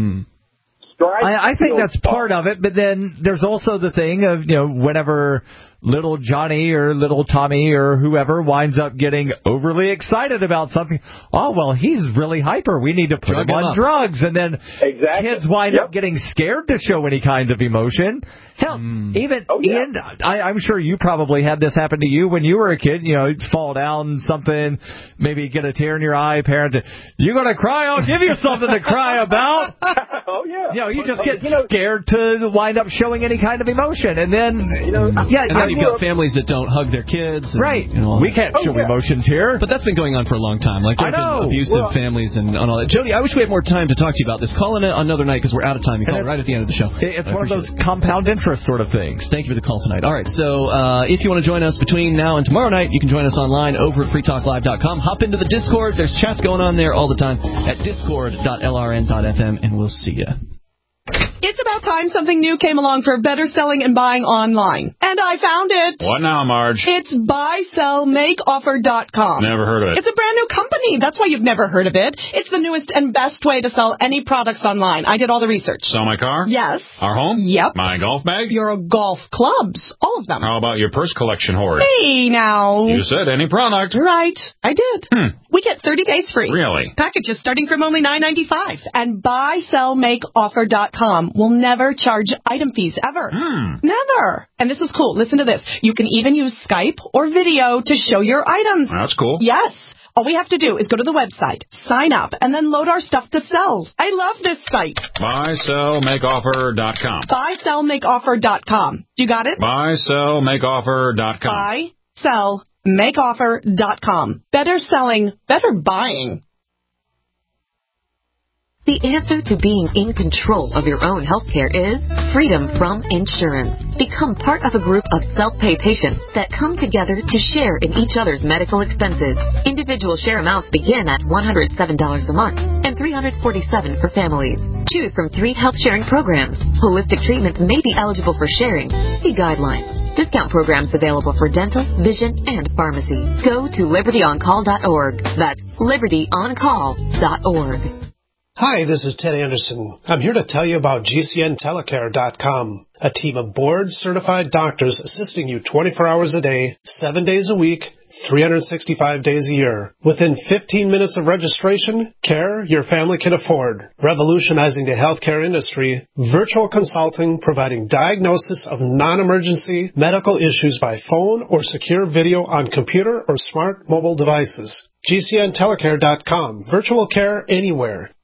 I think that's part of it, but then there's also the thing of, whenever little Johnny or little Tommy or whoever winds up getting overly excited about something, oh, well, he's really hyper. We need to put him on drugs. And then kids wind up getting scared to show any kind of emotion. Hell, Ian, I'm sure you probably had this happen to you when you were a kid. You'd fall down something, maybe get a tear in your eye. Parents, you going to cry? I'll give you something to cry about. Oh, yeah. You just get scared to wind up showing any kind of emotion. And then, you've got families that don't hug their kids. And, right. We can't show emotions here. But that's been going on for a long time. Like, there have been abusive families and all that. Jody, I wish we had more time to talk to you about this. Call in another night because we're out of time. You call right at the end of the show. It's one of those compound interest sort of things. Thank you for the call tonight. All right, so if you want to join us between now and tomorrow night, you can join us online over at freetalklive.com. Hop into the Discord. There's chats going on there all the time at discord.lrn.fm, and we'll see you. It's about time something new came along for better selling and buying online. And I found it. What now, Marge? It's buysellmakeoffer.com. Never heard of it. It's a brand new company. That's why you've never heard of it. It's the newest and best way to sell any products online. I did all the research. Sell my car? Yes. Our home? Yep. My golf bag? Your golf clubs. All of them. How about your purse collection hoard? Hey, now. You said any product. Right. I did. We get 30 days free. Really? Packages starting from only $9.95. And buysellmakeoffer.com will never charge item fees ever. Never. And this is cool. Listen to this. You can even use Skype or video to show your items. That's cool. Yes. All we have to do is go to the website, sign up, and then load our stuff to sell. I love this site. Buysellmakeoffer.com. Buysellmakeoffer.com. You got it? Buysellmakeoffer.com. Buysellmakeoffer.com. Better selling, better buying. The answer to being in control of your own healthcare is freedom from insurance. Become part of a group of self-pay patients that come together to share in each other's medical expenses. Individual share amounts begin at $107 a month and $347 for families. Choose from 3 health sharing programs. Holistic treatments may be eligible for sharing. See guidelines. Discount programs available for dental, vision, and pharmacy. Go to libertyoncall.org. That's libertyoncall.org. Hi, this is Ted Anderson. I'm here to tell you about GCNtelecare.com, a team of board-certified doctors assisting you 24 hours a day, 7 days a week, 365 days a year. Within 15 minutes of registration, care your family can afford. Revolutionizing the healthcare industry, virtual consulting providing diagnosis of non-emergency medical issues by phone or secure video on computer or smart mobile devices. GCNtelecare.com. Virtual care anywhere.